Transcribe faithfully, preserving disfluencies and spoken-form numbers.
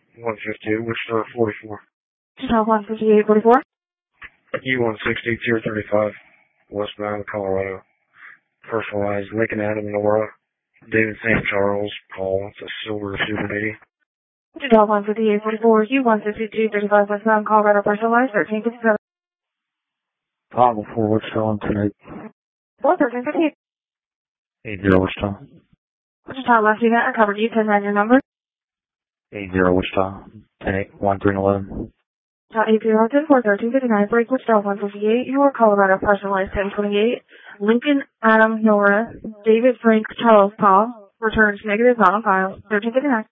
one fifty-eight, Wichita forty-four. Wichita one fifty-eight forty-four. U one sixty, Tier thirty-five, westbound Colorado. Personalized Lincoln Adam Nora, David Saint Charles, call, it's a silver Super eighty. Wichita one fifty-eight forty-four, U one sixty-two thirty-five, westbound Colorado, personalized thirteen fifty-seven. Toggle for Wichita one ten eight. four thirteen fifty-eight. eight zero Wichita. Wichita last unit, I covered you, ten nine your number. eight zero Wichita, ten eight, one three eleven. Wichita eight zero ten four thirteen fifty-nine, break Wichita one fifty-eight, your Colorado personalized ten twenty-eight, Lincoln Adam Nora, David Frank Charles Paul, returns negative, not on file, thirteen fifty-nine.